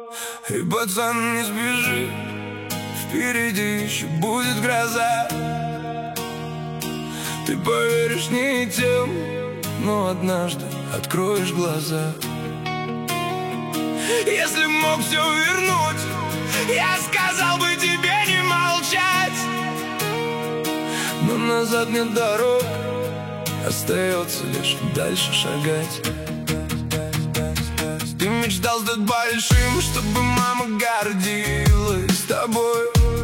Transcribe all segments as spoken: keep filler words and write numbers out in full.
И, пацан, не спеши, впереди еще будет гроза. Ты поверишь не тем, но однажды откроешь глаза. Если мог все вернуть, я сказал бы тебе не молчать. Но назад нет дорог, остается лишь дальше шагать. Ты мечтал стать большим, чтобы мама гордилась тобой.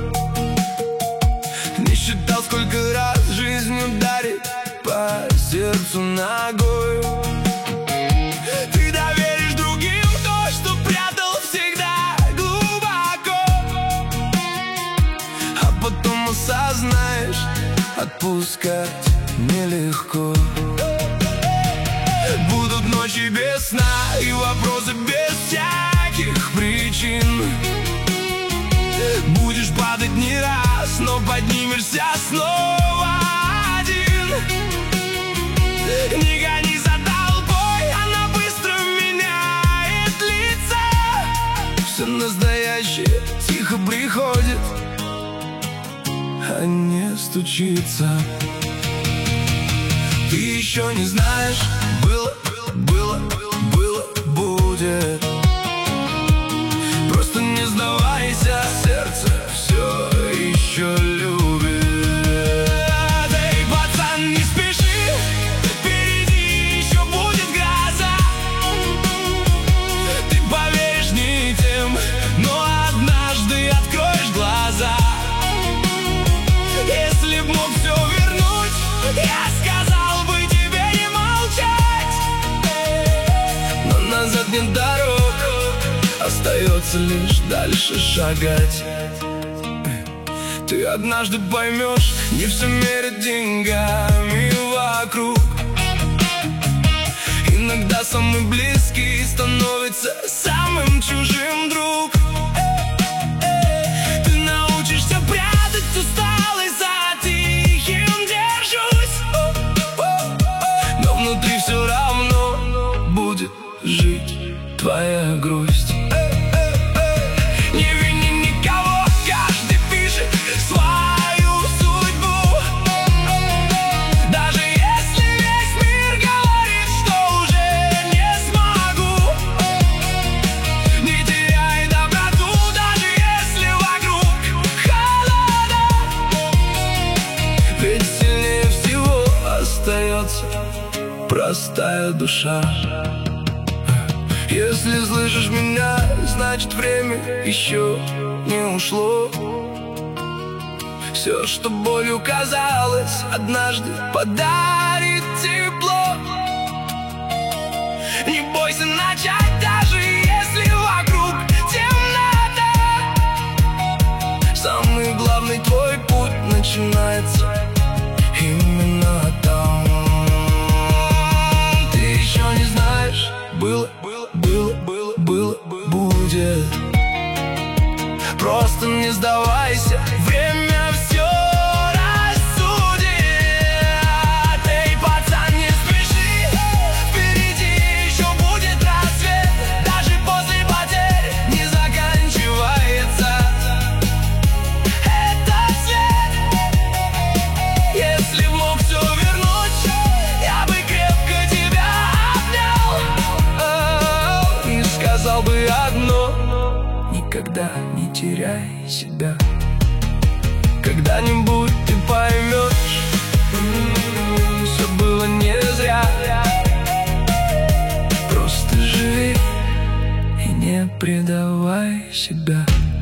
Не считал, сколько раз жизнь ударит по сердцу ногой. Ты доверишь другим то, что прятал всегда глубоко, а потом осознаешь, отпускать нелегко. Будут ночи без сна и вопросы без всяких причин. Будешь падать не раз, но поднимешься снова один. Не гони за толпой, она быстро меняет лица. Все настоящее тихо приходит, а не стучится. Ты еще не знаешь, было, было, было, будет. Просто не сдавайся, сердце все еще любит. Эй, пацан, не спеши, впереди еще будет гроза. Ты поверишь не тем, но однажды откроешь глаза. Если б мог все вернуть, я сказал бы тебе не молчать. Но назад нет дорог, остается лишь дальше шагать. Ты однажды поймешь, не все мерят деньгами вокруг. Иногда самый близкий становится самым чужим друг. Ты научишься прятать усталость за тихим держусь, но внутри все равно будет жить твоя грусть. Не вини никого, каждый пишет свою судьбу. Даже если весь мир говорит, что уже не смогу. Не теряй доброту, даже если вокруг холода. Ведь сильнее всего остается простая душа. Если слышишь меня, значит время еще не ушло. Все, что болью казалось, однажды подарит тепло. Не бойся начать, даже если вокруг темнота. Самый главный твой путь начинается именно там. Ты еще не знаешь, было, было, было, было, было, будет. Просто не сдавайся, время все рассудит. Эй, пацан, не спеши, впереди еще будет рассвет. Даже после потерь не заканчивается этот свет. Если б мог все вернуть, я бы крепко тебя обнял и сказал бы одно: никогда не теряй себя. Когда-нибудь ты поймешь, все было не зря. Просто живи и не предавай себя.